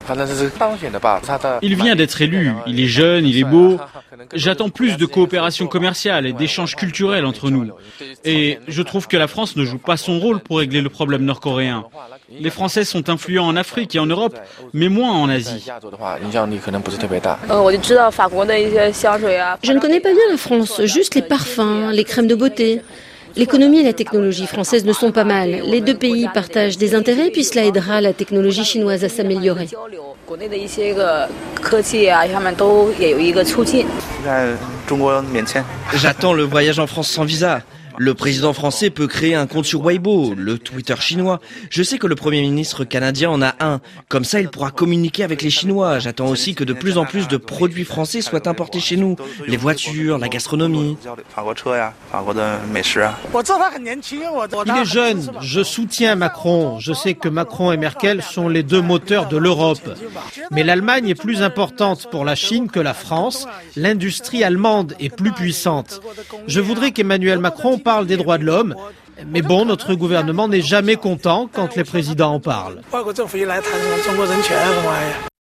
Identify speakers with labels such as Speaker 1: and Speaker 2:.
Speaker 1: Il vient d'être élu, il est jeune, il est beau. J'attends plus de coopération commerciale et d'échanges culturels entre nous. Et je trouve que la France ne joue pas son rôle pour régler le problème nord-coréen. Les Français sont influents en Afrique et en Europe, mais moins en Asie.
Speaker 2: Je ne connais pas bien la France, juste les parfums, les crèmes de beauté. L'économie et la technologie française ne sont pas mal. Les deux pays partagent des intérêts puis cela aidera la technologie chinoise à s'améliorer.
Speaker 3: J'attends le voyage en France sans visa. Le président français peut créer un compte sur Weibo, le Twitter chinois. Je sais que le Premier ministre canadien en a un. Comme ça, il pourra communiquer avec les Chinois. J'attends aussi que de plus en plus de produits français soient importés chez nous. Les voitures, la gastronomie.
Speaker 4: Il est jeune, je soutiens Macron. Je sais que Macron et Merkel sont les deux moteurs de l'Europe. Mais l'Allemagne est plus importante pour la Chine que la France. L'industrie allemande est plus puissante. Je voudrais qu'Emmanuel Macron parle des droits de l'homme. Mais bon, notre gouvernement n'est jamais content quand les présidents en parlent.